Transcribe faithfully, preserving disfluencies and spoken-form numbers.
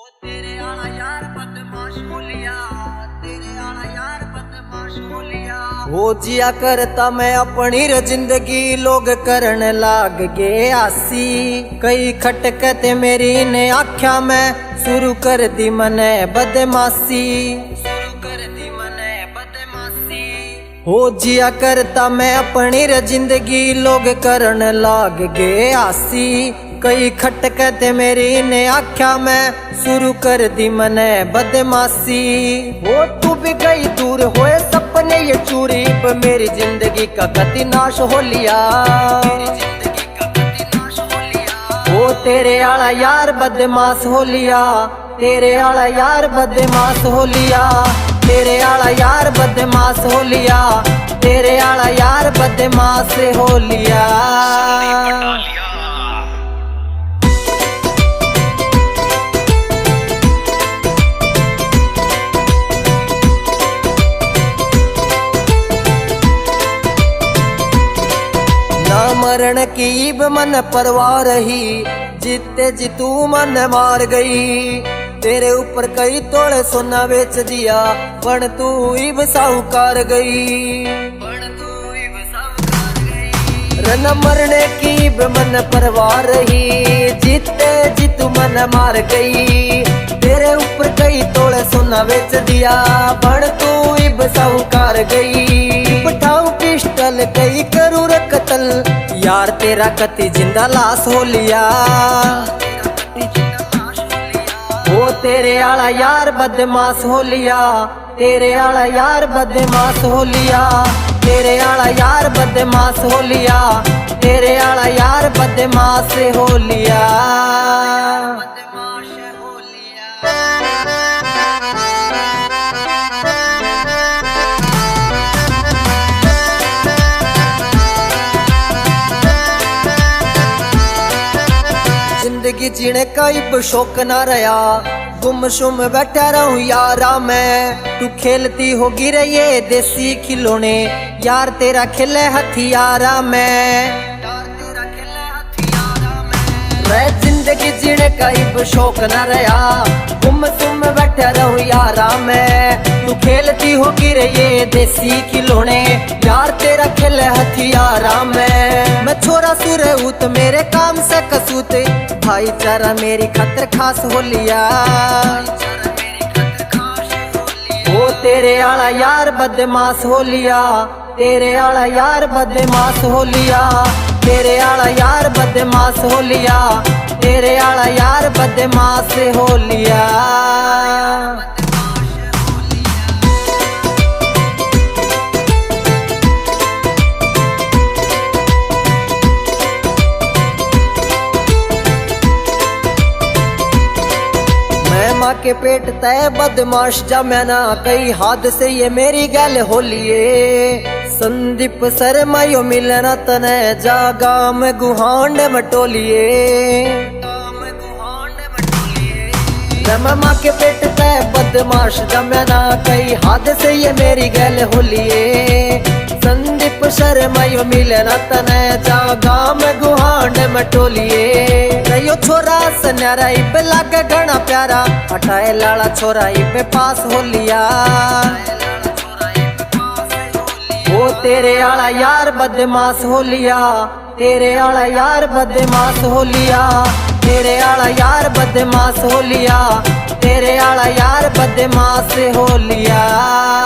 ओ तेरे आला यार बदमाश होलिया, तेरे आला यार बदमाश होलिया। हो जिया करता मैं अपनी रे जिंदगी, लोग करन लाग गए आसी। कई खटकते मेरी ने आख्या मैं, शुरू कर दी मने बदमाशी, शुरू कर दी मने बदमाशी। हो जिया करता मैं अपनी रे जिंदगी, लोग करन लाग गए आसी। कई खटकते मेरी ने आख्या मैं, शुरू कर दी मने बदमाशी। वो तू भी गई दूर होए सपने ये चूरी, पर मेरी जिंदगी का गति नाश हो लिया, मेरी जिंदगी का गति नाश हो लिया। वो तेरे आला यार बदमाश हो लिया, तेरे आला यार बदमाश हो लिया, तेरे आला यार बदमाश हो लिया, तेरे आला यार बदमाश हो लिया। मरण की मन परवाह रही, जीते जी तू मन मार गई। तेरे ऊपर कई तोड़े सोना बेच दिया, पण तू इब साहूकार गई, पण तू इब साहूकार गई। रन मरने की मन परवाह रही, जीते जी तू मन मार गई। तेरे ऊपर कई तोड़े सोना बेच दिया, पण तू इब साहूकार गई। बिठाऊं पिस्टल कई करूं रे कत्ल, यार तेरा कति जिंदा लाश हो लिया। वो तेरे आला यार बदमाश हो लिया, तेरे आला यार बदमाश हो लिया, तेरे आला यार बदमाश हो लिया, तेरे आला यार बदमाश हो लिया। जिंदगी जीने का इब शौक ना रहा, गुमसुम बैठा रहूं यारा मैं। तू खेलती होगी रे ये देसी खिलौने, यार तेरा खिले हथियारा मैं। मैं जिंदगी जीने का इब शौक ना रहा, गुमसुम बैठा रहूं यारा मैं। तू खेलती होगी रे ये देसी खिलौने, यार तेरा खिले हथियारा मैं। मैं छोरा सुरे हूत मेरे काम से कसूत, भाईचारा मेरी खातिर खास हो लिया। वो तेरे आला यार बदमाश हो लिया, तेरे आला यार बदमाश हो लिया, तेरे आला यार बदमाश हो लिया, तेरे आला यार बदमाश हो लिया। माँ के पेट तय बदमाश जमाना, कई हाथ से ये मेरी गल हो लिए। संदीप शर्मा यो मिलना तने जागा में गुहांड मटोलिए। माँ के पेट तय बदमाश जमाना, कई हाथ से ये मेरी गल हो लिए। संदीप शर्मा यो मिलना तने जागा में गुहांड मटोलिए। यो छोरा सन्यारा इबे लागे घना प्यारा, हटाए लाला छोरा इबे पास हो लिया। वो तेरे आला यार बदमाश हो लिया, तेरे आला यार बदमाश हो लिया, तेरे आला यार बदमाश हो लिया, तेरे आला यार बदमाश हो लिया।